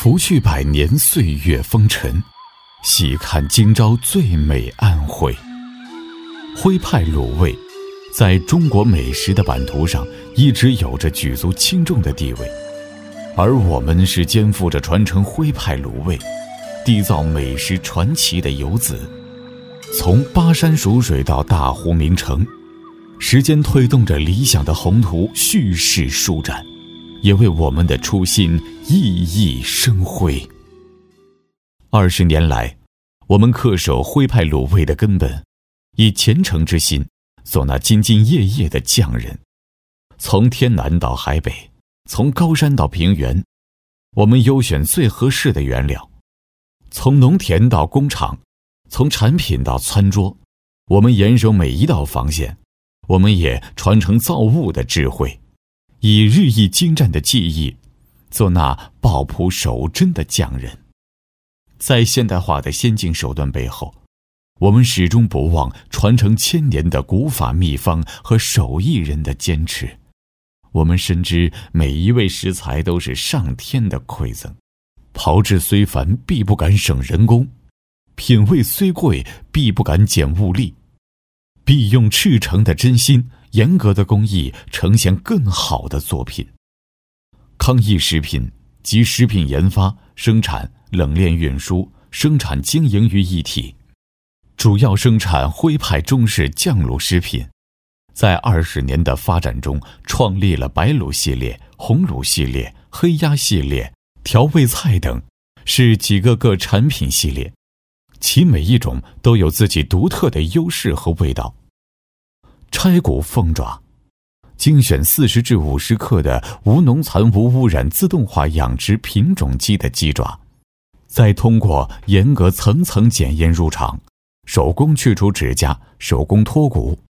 拂去百年岁月风尘，细看今朝最美安徽。徽派卤味在中国美食的版图上一直有着举足轻重的地位，而我们是肩负着传承徽派卤味、缔造美食传奇的游子。从巴山蜀水到大湖名城，时间推动着理想的宏图蓄势舒展，也为我们的初心熠熠生辉。20年来，我们恪守徽派卤味的根本，以虔诚之心做那兢兢业业的匠人。从天南到海北，从高山到平原，我们优选最合适的原料。从农田到工厂，从产品到餐桌，我们严守每一道防线。我们也传承造物的智慧，以日益精湛的技艺做那抱朴守真的匠人。在现代化的先进手段背后，我们始终不忘传承1000年的古法秘方和手艺人的坚持。我们深知每一味食材都是上天的馈赠，炮制虽繁，必不敢省人工；品味虽贵，必不敢减物力。必用赤诚的真心、严格的工艺呈现更好的作品。康益食品集食品研发、生产、冷链运输、生产经营于一体，主要生产徽派中式酱卤食品。在20年的发展中，创立了白卤系列、红卤系列、黑鸭系列、调味菜等，是几个产品系列，其每一种都有自己独特的优势和味道。拆骨凤爪，精选40至50克的无农残无污染自动化养殖品种鸡的鸡爪，再通过严格层层检验入场，手工去除指甲，手工脱骨，